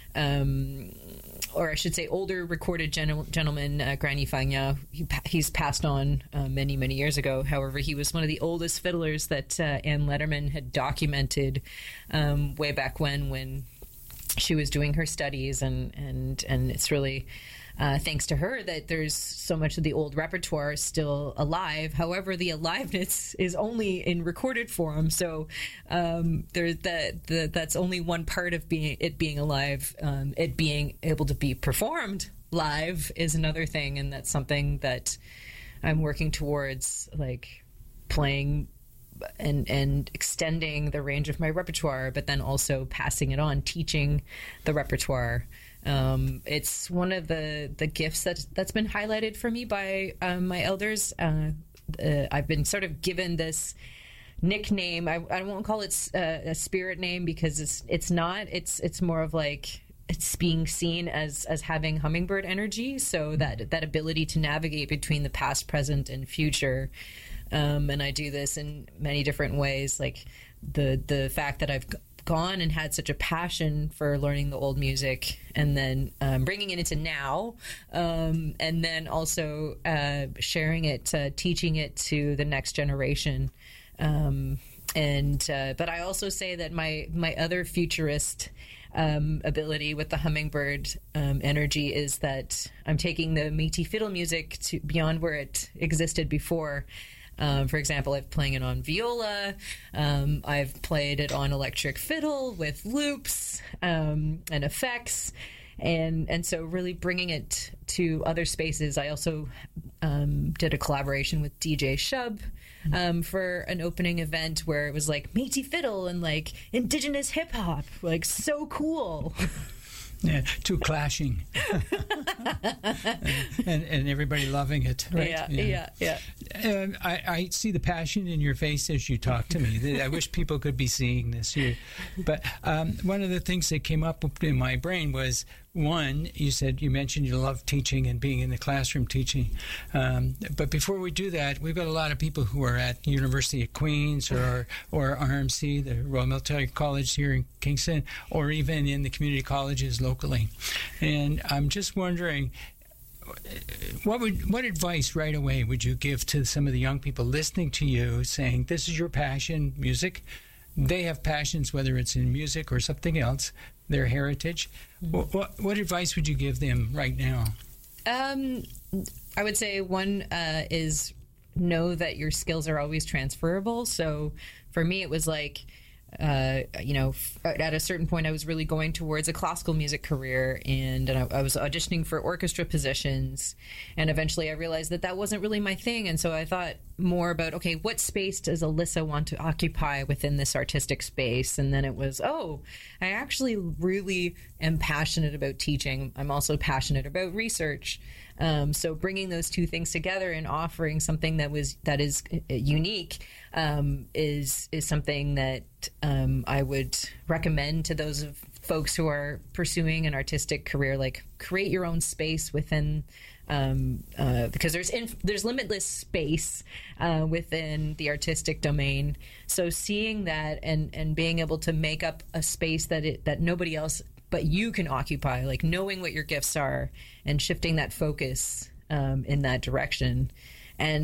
[SPEAKER 11] um, or I should say older recorded gen- gentleman, uh, Granny Fagna. He, he's passed on uh, many, many years ago. However, he was one of the oldest fiddlers that uh, Anne Letterman had documented um, way back when, when she was doing her studies, and, and, and it's really uh, thanks to her that there's so much of the old repertoire still alive. However, the aliveness is only in recorded form, so um, there's that the, that's only one part of being it being alive. Um, it being able to be performed live is another thing, and that's something that I'm working towards, like playing and and extending the range of my repertoire, but then also passing it on, teaching the repertoire. Um, it's one of the, the gifts that, that's been highlighted for me by um, my elders. Uh, uh, I've been sort of given this nickname. I, I won't call it uh, a spirit name, because it's it's not. It's it's more of like it's being seen as as having hummingbird energy. So that that ability to navigate between the past, present, and future. Um, and I do this in many different ways, like the the fact that I've gone and had such a passion for learning the old music, and then um, bringing it into now, um, and then also uh, sharing it, uh, teaching it to the next generation. Um, and uh, but I also say that my my other futurist um, ability with the hummingbird um, energy is that I'm taking the Métis fiddle music to beyond where it existed before. Um, for example, I'm playing it on viola. Um, I've played it on electric fiddle with loops um, and effects, and and so really bringing it to other spaces. I also um, did a collaboration with D J Shub um, for an opening event where it was like Métis fiddle and like indigenous hip hop, like so cool.
[SPEAKER 4] Yeah, two clashing, and and everybody loving it. Right?
[SPEAKER 11] Yeah, yeah, yeah.
[SPEAKER 4] yeah. Uh, I, I see the passion in your face as you talk to me. I wish people could be seeing this here. But um, one of the things that came up in my brain was, one, you said you mentioned you love teaching and being in the classroom teaching. Um, but before we do that, we've got a lot of people who are at University of Queens or or R M C, the Royal Military College here in Kingston, or even in the community colleges locally. And I'm just wondering, what would what advice right away would you give to some of the young people listening to you, saying this is your passion, music? They have passions, whether it's in music or something else, their heritage. Mm-hmm. What, what what advice would you give them right now? Um,
[SPEAKER 11] I would say one uh, is know that your skills are always transferable. So for me, it was like, uh, you know, at a certain point, I was really going towards a classical music career, and, and I, I was auditioning for orchestra positions, and eventually I realized that that wasn't really my thing, and so I thought more about, okay, what space does Alyssa want to occupy within this artistic space? And then it was, oh, I actually really am passionate about teaching. I'm also passionate about research. Um, so bringing those two things together and offering something that was that is unique um, is is something that um, I would recommend to those of folks who are pursuing an artistic career. Like, create your own space within, um, uh, because there's inf- there's limitless space uh, within the artistic domain. So seeing that and and being able to make up a space that it that nobody else but you can occupy, like knowing what your gifts are and shifting that focus um, in that direction. And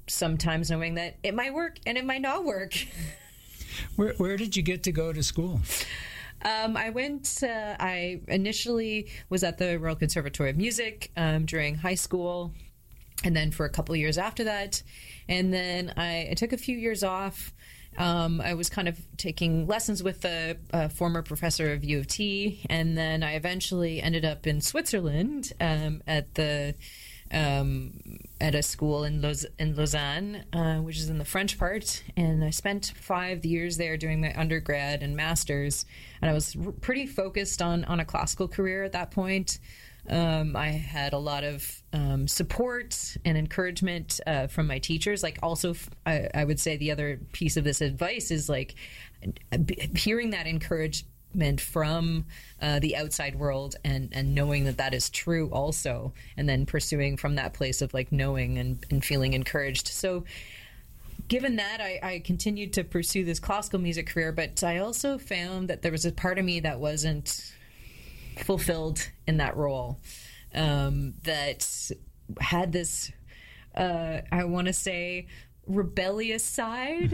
[SPEAKER 11] sometimes knowing that it might work and it might not work.
[SPEAKER 4] Where, where did you get to go to school?
[SPEAKER 11] Um, I went, uh, I initially was at the Royal Conservatory of Music um, during high school, and then for a couple of years after that. And then I, I took a few years off. Um, I was kind of taking lessons with a, a former professor of U of T, and then I eventually ended up in Switzerland um, at the um, at a school in, Lauz- in Lausanne, uh, which is in the French part. And I spent five years there doing my undergrad and master's, and I was r- pretty focused on on a classical career at that point. Um, I had a lot of um, support and encouragement uh, from my teachers. Like, also, f- I, I would say the other piece of this advice is like b- hearing that encouragement from uh, the outside world and, and knowing that that is true also, and then pursuing from that place of like knowing and, and feeling encouraged. So given that, I, I continued to pursue this classical music career, but I also found that there was a part of me that wasn't fulfilled in that role, um, that had this, uh, I want to say, rebellious side,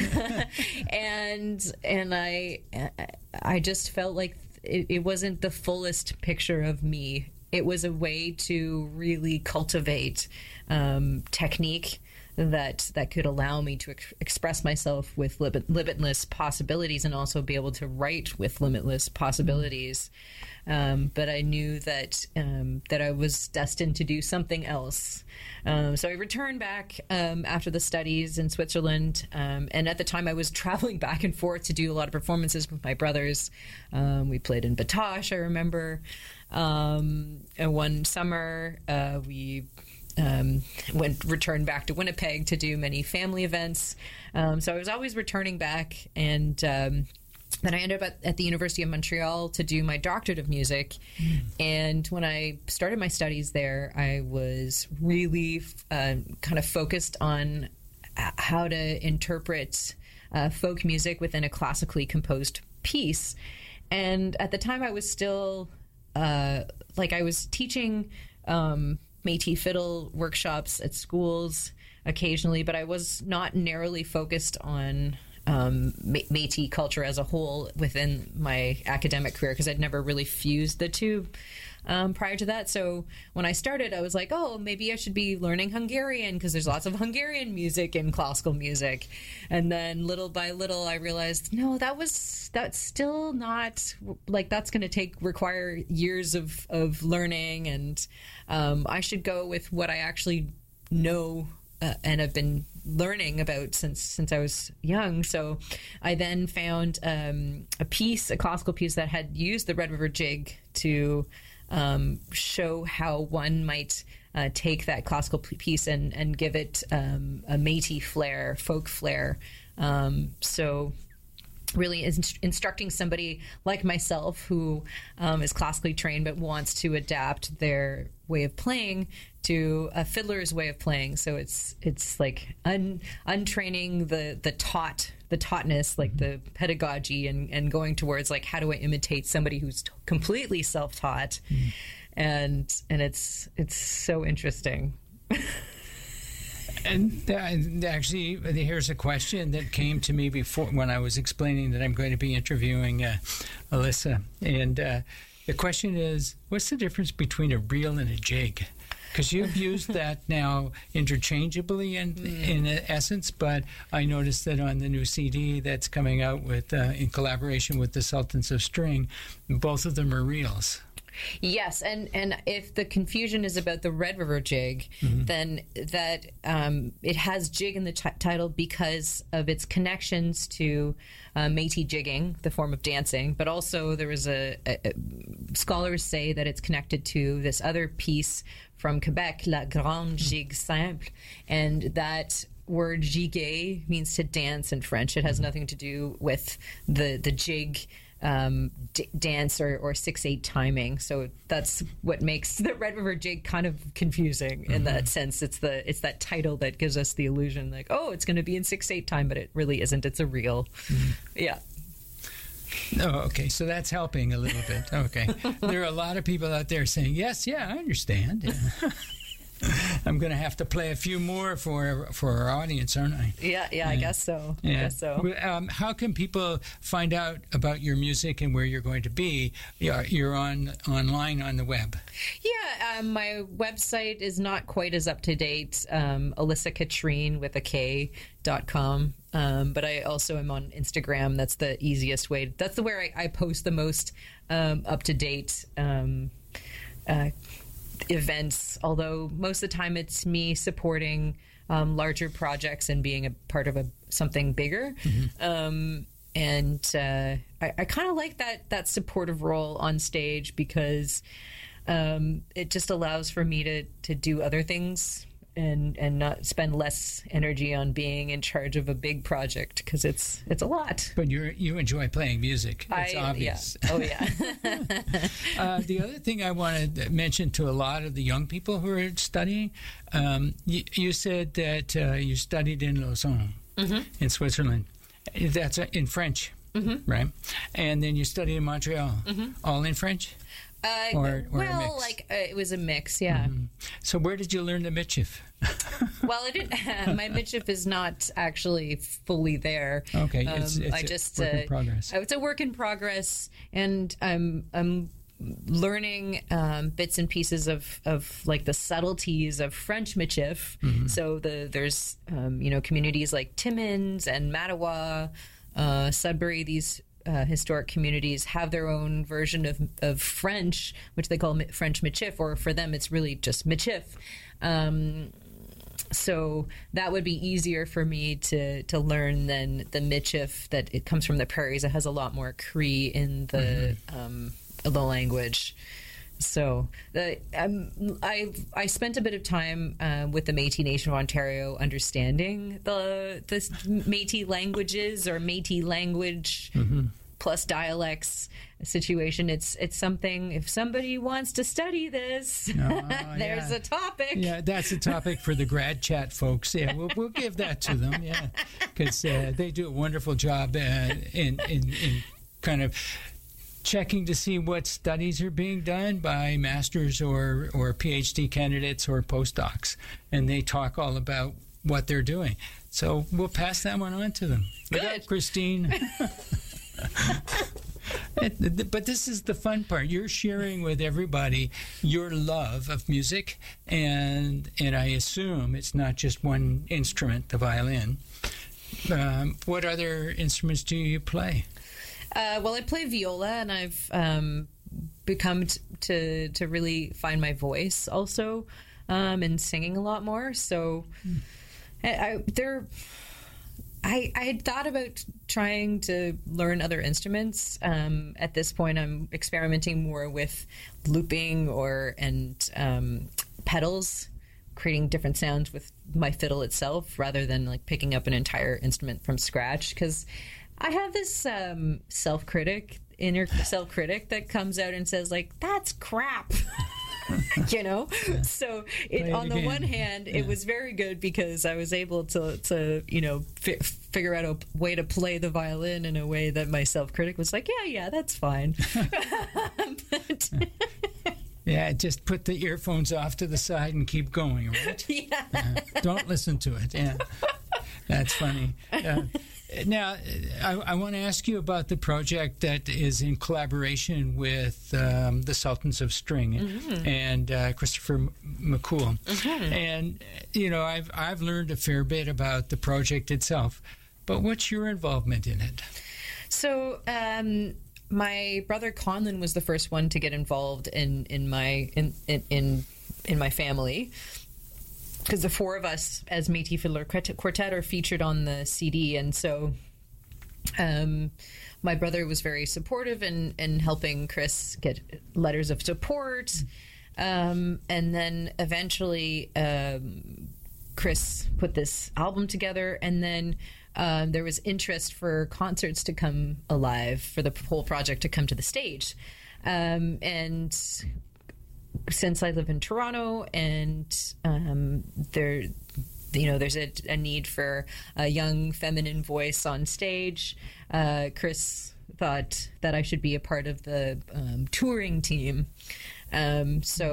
[SPEAKER 11] and and I I just felt like it, it wasn't the fullest picture of me. It was a way to really cultivate um, technique that that could allow me to ex- express myself with limit, limitless possibilities, and also be able to write with limitless possibilities. Um, but I knew that um, that I was destined to do something else. Um, so I returned back um, after the studies in Switzerland, um, and at the time I was traveling back and forth to do a lot of performances with my brothers. Um, we played in Batoche, I remember. Um, and one summer uh, we Um, went returned back to Winnipeg to do many family events. Um, so I was always returning back, and um, then I ended up at, at the University of Montreal to do my doctorate of music. Mm. And when I started my studies there, I was really uh, kind of focused on how to interpret uh, folk music within a classically composed piece. And at the time, I was still uh, like I was teaching Um, Métis fiddle workshops at schools occasionally, but I was not narrowly focused on um, Métis culture as a whole within my academic career, because I'd never really fused the two um, prior to that. So when I started, I was like, oh, maybe I should be learning Hungarian, because there's lots of Hungarian music in classical music. And then little by little, I realized, no, that was that's still not like that's going to take require years of, of learning, and um, I should go with what I actually know uh, and have been learning about since since I was young. So I then found um, a piece, a classical piece that had used the Red River Jig to um, show how one might uh, take that classical piece and, and give it um, a Métis flair, folk flair. Um, so really is instructing somebody like myself who um, is classically trained but wants to adapt their way of playing to a fiddler's way of playing. So it's it's like un, untraining the the taught the taughtness, like the pedagogy, and, and going towards like, how do I imitate somebody who's t- completely self-taught? Mm-hmm. and and it's it's so interesting.
[SPEAKER 4] And uh, actually, here's a question that came to me before when I was explaining that I'm going to be interviewing uh, Alyssa. And uh, the question is, what's the difference between a reel and a jig? Because you've used that now interchangeably in, mm. in essence, but I noticed that on the new C D that's coming out with uh, in collaboration with the Sultans of String, both of them are reels.
[SPEAKER 11] Yes, and, and if the confusion is about the Red River Jig, mm-hmm. then that um, it has jig in the t- title because of its connections to uh, Métis jigging, the form of dancing, but also there was a, a, a scholars say that it's connected to this other piece from Quebec, La Grande Gigue Simple, and that word gigue means to dance in French. It has nothing to do with the the jig um, d- dance or, or six eight timing. So that's what makes the Red River Jig kind of confusing in mm-hmm. that sense. It's the it's that title that gives us the illusion like, oh, it's going to be in six eight time, but it really isn't. It's a reel. Mm-hmm. Yeah.
[SPEAKER 4] Oh, okay. So that's helping a little bit. Okay. There are a lot of people out there saying, yes, yeah, I understand. Yeah. I'm going to have to play a few more for for our audience, aren't I?
[SPEAKER 11] Yeah, yeah, I guess so. I
[SPEAKER 4] Yeah.
[SPEAKER 11] guess so.
[SPEAKER 4] Um, how can people find out about your music and where you're going to be? Yeah, you're on online on the web.
[SPEAKER 11] Yeah, um, my website is not quite as up to date. Um, Alyssa Katrine with a K dot com. Um, but I also am on Instagram. That's the easiest way. That's the where I, I post the most um, up to date um, uh, events. Although most of the time it's me supporting um, larger projects and being a part of a something bigger.
[SPEAKER 4] Mm-hmm.
[SPEAKER 11] Um, and uh, I, I kind of like that that supportive role on stage because um, it just allows for me to to do other things and and not spend less energy on being in charge of a big project because it's it's a lot.
[SPEAKER 4] But you you enjoy playing music. It's
[SPEAKER 11] I,
[SPEAKER 4] obvious.
[SPEAKER 11] Yeah. Oh yeah.
[SPEAKER 4] uh, the other thing I wanted to mention to a lot of the young people who are studying, um, you, you said that uh, you studied in Lausanne,
[SPEAKER 11] Mm-hmm.
[SPEAKER 4] in Switzerland. That's uh, in French,
[SPEAKER 11] Mm-hmm.
[SPEAKER 4] right? And then you studied in Montreal,
[SPEAKER 11] Mm-hmm.
[SPEAKER 4] all in French?
[SPEAKER 11] Uh,
[SPEAKER 4] Or- or a
[SPEAKER 11] well,
[SPEAKER 4] mix?
[SPEAKER 11] like uh, it was a mix, yeah.
[SPEAKER 4] Mhm. So where did you learn the mitzvah?
[SPEAKER 11] Well, I didn't. My midship is not actually fully there.
[SPEAKER 4] Okay,
[SPEAKER 11] Um,
[SPEAKER 4] it's- it's
[SPEAKER 11] I
[SPEAKER 4] a
[SPEAKER 11] just
[SPEAKER 4] work in
[SPEAKER 11] uh,
[SPEAKER 4] progress.
[SPEAKER 11] It's a work in progress, and I'm I'm learning um, bits and pieces of, of like the subtleties of French mitzvah.
[SPEAKER 4] Mm-hmm.
[SPEAKER 11] So the there's um, you know communities like Timmins and Mattawa, uh, Sudbury. These uh, historic communities have their own version of, of French, which they call mi- French mitzvah, or for them it's really just mitzvah. Um, so that would be easier for me to, to learn than the mitzvah that it comes from the prairies. It has a lot more Cree in the um, the language. So the, um, I I spent a bit of time uh, with the Métis Nation of Ontario understanding the the Métis languages or Métis language plus dialects situation. It's it's something. If somebody wants to study this, there's
[SPEAKER 4] yeah.
[SPEAKER 11] a topic.
[SPEAKER 4] Yeah, that's a topic for the grad chat folks. Yeah, we'll, we'll give that to them. Yeah, because uh, they do a wonderful job uh, in, in in kind of checking to see what studies are being done by masters or or PhD candidates or postdocs, and they talk all about what they're doing. So we'll pass that one on to them. Look
[SPEAKER 11] Good.
[SPEAKER 4] out, Christine. It- But this is the fun part. You're sharing with everybody your love of music, and and I assume it's not just one instrument, the violin. Um, what other instruments do you play?
[SPEAKER 11] Uh, well, I play viola, and I've um, become t- to to really find my voice also, um, and singing a lot more. So, I, I there. I, I had thought about trying to learn other instruments. Um, at this point, I'm experimenting more with looping or and um, pedals, creating different sounds with my fiddle itself, rather than like picking up an entire instrument from scratch. Because I have this um, self-critic, inner self-critic that comes out and says like, "That's crap." You know, so it,
[SPEAKER 4] Play it
[SPEAKER 11] on the
[SPEAKER 4] again.
[SPEAKER 11] one hand, it
[SPEAKER 4] Yeah.
[SPEAKER 11] was very good because I was able to, to you know, fi- figure out a way to play the violin in a way that my self-critic was like, yeah, yeah, that's fine. But,
[SPEAKER 4] Yeah, just put the earphones off to the side and keep going, right?
[SPEAKER 11] yeah.
[SPEAKER 4] Uh, don't listen to it. Yeah, that's funny. Uh, now, I, I want to ask you about the project that is in collaboration with um, the Sultans of String
[SPEAKER 11] Mm-hmm.
[SPEAKER 4] and uh, Christopher M- McCool. And you know, I've I've learned a fair bit about the project itself. But what's your involvement in it?
[SPEAKER 11] So, um, my brother Conlon was the first one to get involved in in my in in in, in my family. Because the four of us as Métis Fiddler Quartet are featured on the C D, and so um, my brother was very supportive in, in helping Chris get letters of support. Um, and then eventually um, Chris put this album together, and then um, there was interest for concerts to come alive, for the whole project to come to the stage. Um, and since I live in Toronto, and um, there, you know, there's a, a need for a young feminine voice on stage. Uh, Chris thought that I should be a part of the um, touring team. Um, so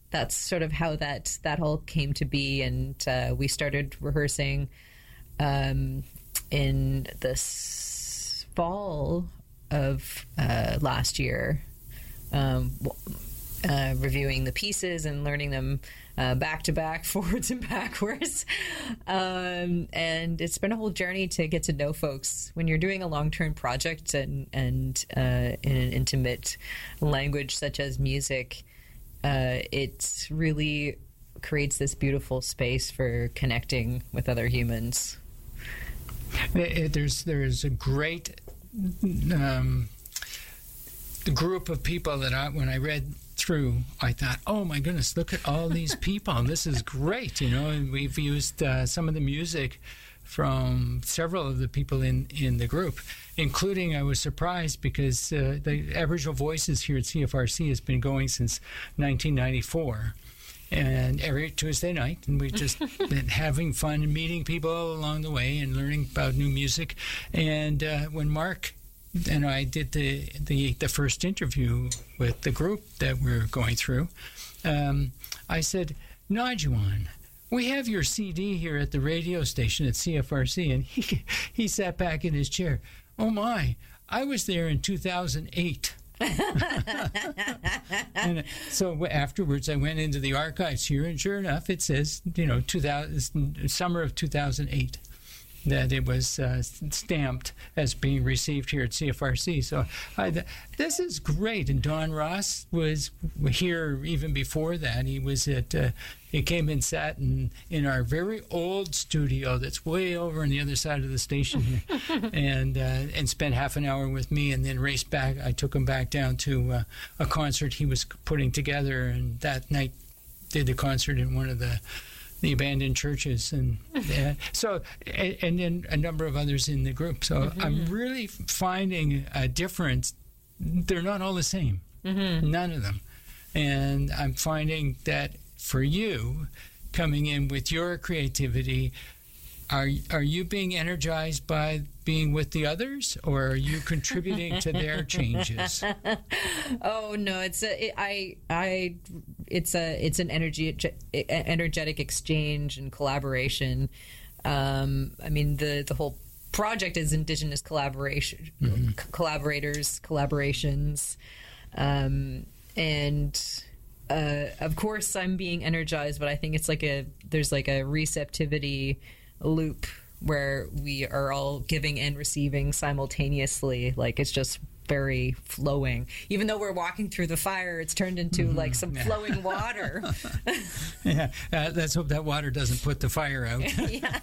[SPEAKER 11] that's sort of how that that all came to be, and uh, we started rehearsing um, in the s- fall of uh, last year, um, uh, reviewing the pieces and learning them uh, back to back, forwards and backwards. Um, and it's been a whole journey to get to know folks. When you're doing a long-term project and, and uh, in an intimate language such as music, uh, it really creates this beautiful space for connecting with other humans.
[SPEAKER 4] It- There's there's a great um, group of people that I, when I read through, I thought, oh my goodness, look at all these people. This is great, you know. And we've used uh, some of the music from several of the people in, in the group, including, I was surprised because uh, the Aboriginal Voices here at C F R C has been going since nineteen ninety-four. And every Tuesday night, and we've just been having fun and meeting people along the way and learning about new music. And uh, when Mark and I did the, the the first interview with the group that we're going through, um, I said, Najuan, we have your C D here at the radio station at C F R C. And he, he sat back in his chair. Oh my, I was there in two thousand eight. And so afterwards, I went into the archives here, and sure enough, it says, you know, two thousand, summer of two thousand eight, that it was uh, stamped as being received here at C F R C. So I, th- this is great. And Don Ross was here even before that. He was at, uh, he came and sat in, in our very old studio that's way over on the other side of the station here, and uh, and spent half an hour with me, and then raced back. I took him back down to uh, a concert he was putting together, and that night did the concert in one of the the abandoned churches, and uh, so and, and then a number of others in the group. So mm-hmm. I'm really finding a difference. They're not all the same, mm-hmm. none of them, and I'm finding that for you, coming in with your creativity, are are you being energized by being with the others, or are you contributing to their changes?
[SPEAKER 11] Oh no, it's a it, I I it's a it's an energy energetic exchange and collaboration. Um, I mean the the whole project is Indigenous collaboration, mm-hmm. c- collaborators, collaborations, um, and. Uh, of course, I'm being energized, but I think it's like a there's like a receptivity loop where we are all giving and receiving simultaneously. Like it's just very flowing. Even though we're walking through the fire, it's turned into mm-hmm. like some yeah. flowing water.
[SPEAKER 4] Yeah, uh, let's hope that water doesn't put the fire out.
[SPEAKER 11] Yeah.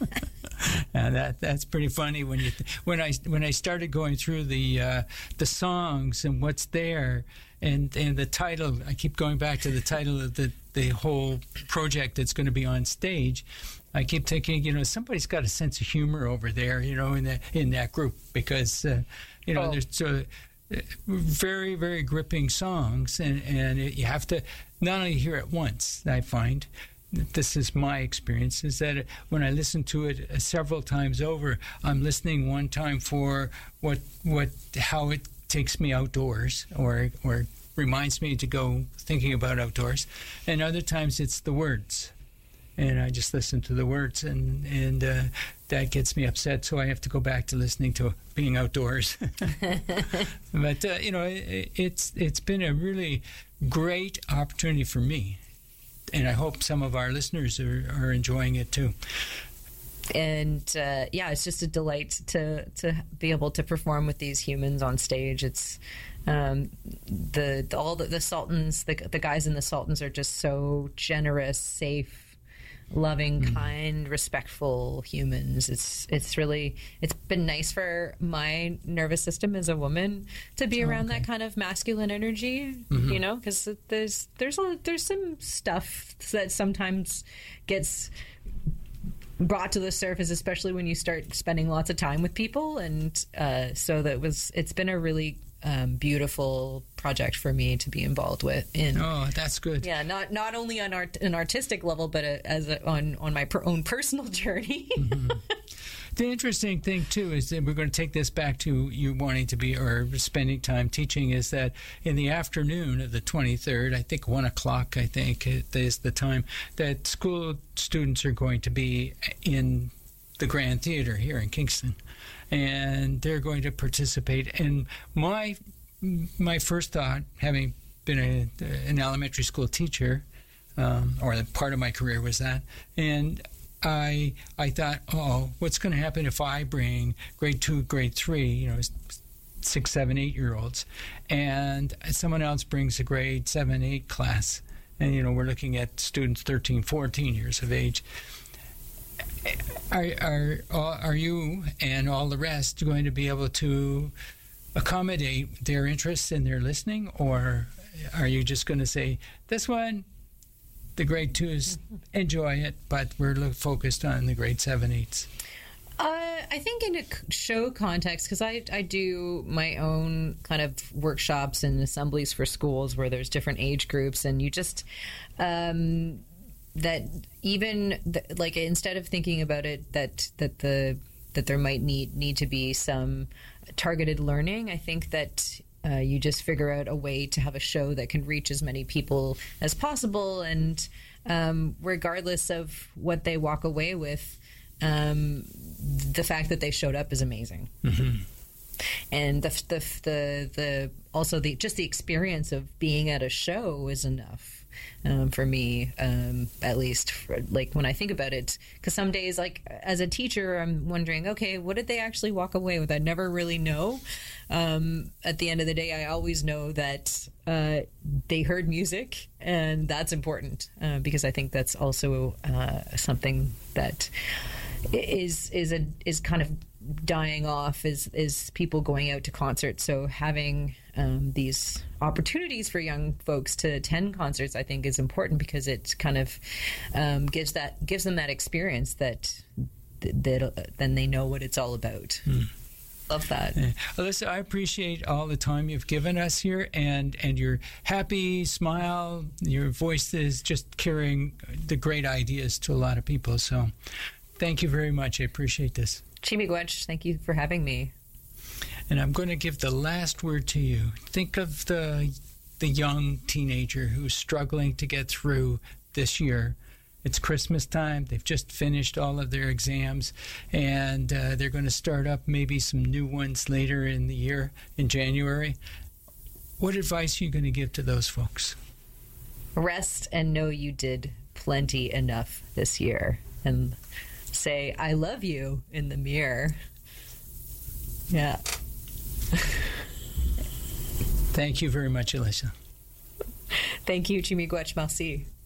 [SPEAKER 4] Uh, that that's pretty funny when you th- when I when I started going through the uh, the songs and what's there and and the title. I keep going back to the title of the the whole project that's going to be on stage. I keep thinking, you know, somebody's got a sense of humor over there, you know, in that in that group, because uh, you know oh. there's uh, very very gripping songs, and and it, you have to not only hear it once. I find. This is my experience, is that when I listen to it several times over, I'm listening one time for what what how it takes me outdoors, or or reminds me to go thinking about outdoors, and other times it's the words, and I just listen to the words, and and uh, that gets me upset, so I have to go back to listening to being outdoors. But uh, you know, it, it's it's been a really great opportunity for me. And I hope some of our listeners are, are enjoying it too.
[SPEAKER 11] And uh, yeah, it's just a delight to to be able to perform with these humans on stage. It's um, the, the all the, the Sultans, the the guys in the Sultans are just so generous, safe, loving, mm. kind, respectful humans. It's it's really it's been nice for my nervous system as a woman to be around oh, okay. that kind of masculine energy, mm-hmm. you know, because there's there's a, there's some stuff that sometimes gets brought to the surface, especially when you start spending lots of time with people, and uh, so that was it's been a really Um, beautiful project for me to be involved with. In
[SPEAKER 4] oh, that's good.
[SPEAKER 11] Yeah, not not only on art, an artistic level, but a, as a, on on my per, own personal journey. Mm-hmm.
[SPEAKER 4] The interesting thing, too, is that we're going to take this back to you wanting to be or spending time teaching, is that in the afternoon of the twenty-third, I think one o'clock, I think, is the time that school students are going to be in the Grand Theater here in Kingston. And they're going to participate. And my my first thought, having been a, an elementary school teacher, um, or part of my career was that, and I I thought, oh, what's going to happen if I bring grade two, grade three, you know, six, seven, eight-year-olds, and someone else brings a grade seven, eight class, and, you know, we're looking at students thirteen, fourteen years of age. Are, are, are you and all the rest going to be able to accommodate their interests in their listening, or are you just going to say, this one, the grade twos, enjoy it, but we're focused on the grade seven, eights?
[SPEAKER 11] Uh, I think in a show context, because I, I do my own kind of workshops and assemblies for schools where there's different age groups, and you just... Um, that even th- like instead of thinking about it that that the that there might need need to be some targeted learning, I think that uh, you just figure out a way to have a show that can reach as many people as possible, and um, regardless of what they walk away with, um, the fact that they showed up is amazing. Mm-hmm. And the, the the the also the just the experience of being at a show is enough. Um, for me, um, at least, for, like when I think about it, because some days, like as a teacher, I'm wondering, okay, what did they actually walk away with? I never really know. Um, at the end of the day, I always know that uh, they heard music, and that's important uh, because I think that's also uh, something that is is a is kind of dying off is is people going out to concerts. So having um, these opportunities for young folks to attend concerts, I think, is important because it kind of um, gives that gives them that experience that that then they know what it's all about. Mm. Love that.
[SPEAKER 4] Yeah. Alyssa, I appreciate all the time you've given us here, and and your happy smile, your voice is just carrying the great ideas to a lot of people. So thank you very much. I appreciate this.
[SPEAKER 11] Chi-miigwech, thank you for having me.
[SPEAKER 4] And I'm going to give the last word to you. Think of the the young teenager who's struggling to get through this year. It's Christmas time. They've just finished all of their exams, and uh, they're going to start up maybe some new ones later in the year, in January. What advice are you going to give to those folks?
[SPEAKER 11] Rest and know you did plenty enough this year. And say, I love you in the mirror. Yeah.
[SPEAKER 4] Thank you very much, Alyssa.
[SPEAKER 11] Thank you, Chi-miigwech. Merci.